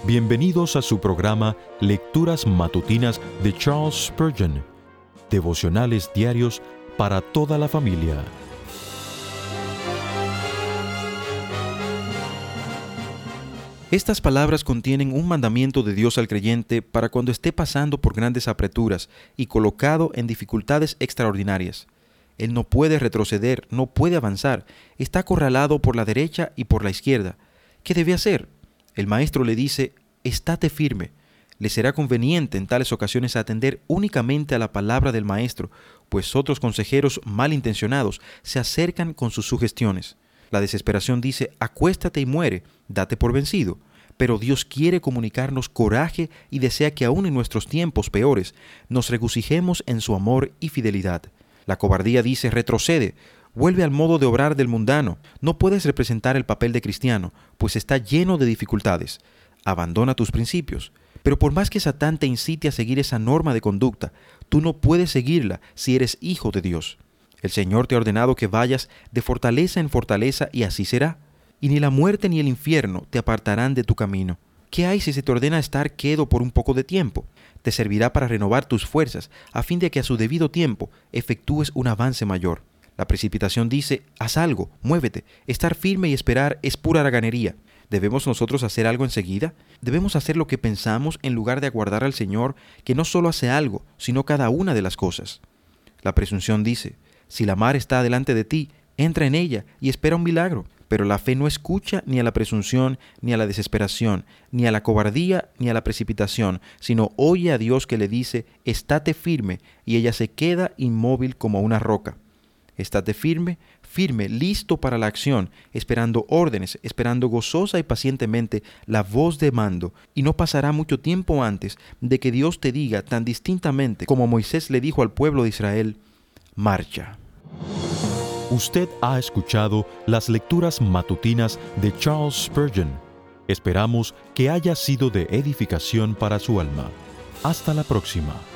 Bienvenidos a su programa Lecturas Matutinas de Charles Spurgeon, devocionales diarios para toda la familia. Estas palabras contienen un mandamiento de Dios al creyente para cuando esté pasando por grandes apreturas y colocado en dificultades extraordinarias. Él no puede retroceder, no puede avanzar, está acorralado por la derecha y por la izquierda. ¿Qué debe hacer? El maestro le dice: estate firme. Le será conveniente en tales ocasiones atender únicamente a la palabra del maestro, pues otros consejeros malintencionados se acercan con sus sugestiones. La desesperación dice: acuéstate y muere, date por vencido. Pero Dios quiere comunicarnos coraje y desea que aún en nuestros tiempos peores nos regocijemos en su amor y fidelidad. La cobardía dice: retrocede, vuelve al modo de obrar del mundano. No puedes representar el papel de cristiano, pues está lleno de dificultades. Abandona tus principios. Pero por más que Satán te incite a seguir esa norma de conducta, tú no puedes seguirla si eres hijo de Dios. El Señor te ha ordenado que vayas de fortaleza en fortaleza, y así será. Y ni la muerte ni el infierno te apartarán de tu camino. ¿Qué hay si se te ordena estar quedo por un poco de tiempo? Te servirá para renovar tus fuerzas, a fin de que a su debido tiempo efectúes un avance mayor. La precipitación dice: haz algo, muévete. Estar firme y esperar es pura haraganería. ¿Debemos nosotros hacer algo enseguida? ¿Debemos hacer lo que pensamos en lugar de aguardar al Señor, que no solo hace algo, sino cada una de las cosas? La presunción dice: si la mar está delante de ti, entra en ella y espera un milagro. Pero la fe no escucha ni a la presunción, ni a la desesperación, ni a la cobardía, ni a la precipitación, sino oye a Dios que le dice: estate firme, y ella se queda inmóvil como una roca. Estate firme, firme, listo para la acción, esperando órdenes, esperando gozosa y pacientemente la voz de mando, y no pasará mucho tiempo antes de que Dios te diga tan distintamente como Moisés le dijo al pueblo de Israel: marcha. Usted ha escuchado las lecturas matutinas de Charles Spurgeon. Esperamos que haya sido de edificación para su alma. Hasta la próxima.